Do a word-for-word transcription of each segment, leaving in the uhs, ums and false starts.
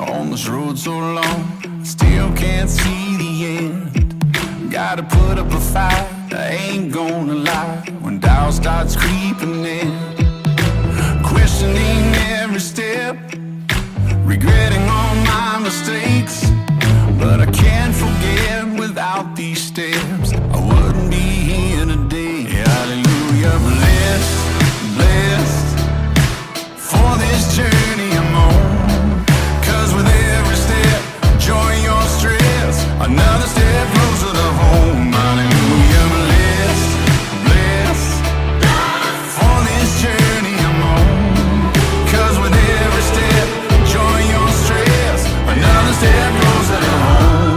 On this road so long, still can't see the end. Gotta put up a fight, I ain't gonna lie. When doubt starts creeping in, questioning every step, regretting all my mistakes. But I can't forget, without these steps I wouldn't be here today. Hallelujah, blessed, blessed for this journey I'm on. Cause with every step, joy your stress, another step closer to home. Hallelujah, blessed, blessed for this journey I'm on. Cause with every step, joy your stress, another step closer to home.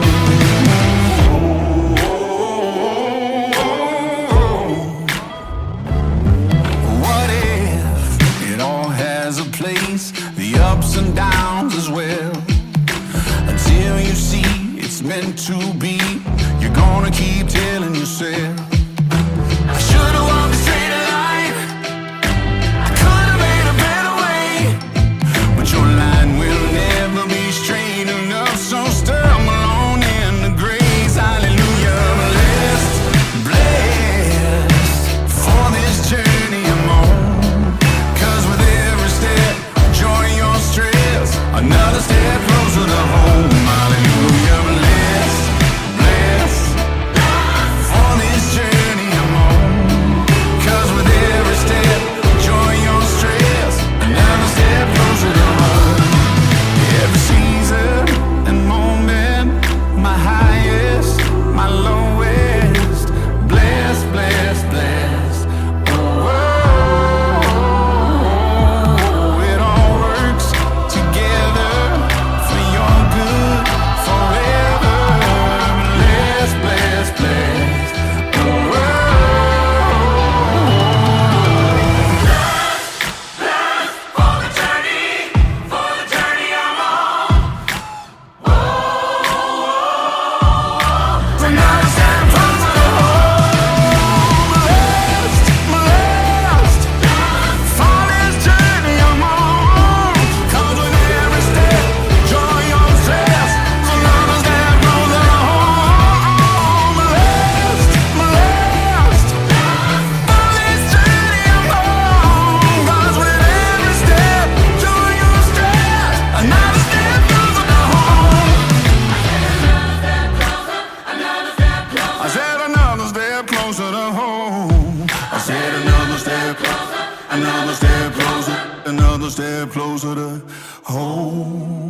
What if it all has a place, the ups and downs as well? Until you see it's meant to be, you're gonna keep telling yourself, I should've walked a straighter line, I could've made a better way. But your line will never be straight enough, so stumble on into grace. Hallelujah, blessed, blessed for this journey I'm on. Cause with every step, joy your stress, another step closer to home. Hallelujah, blessed, blessed for this journey I'm on. Cause with every step, joy your stress, another step closer to home. Every season and moment, my highest, my lowest, blessed, blessed, blessed. Oh, it all works together for your good forever. Blessed, blessed, blessed. Oh, For the journey, for the journey I'm on. another step closer to home. Blessed, blessed for this journey I'm on. Cause with every step, joy your stress, another step closer to home. Blessed, blessed for this journey I'm on. Cause with every step, joy your stress, another step closer to home. I said another step closer to home. I said another step closer, another step closer, another step closer to home.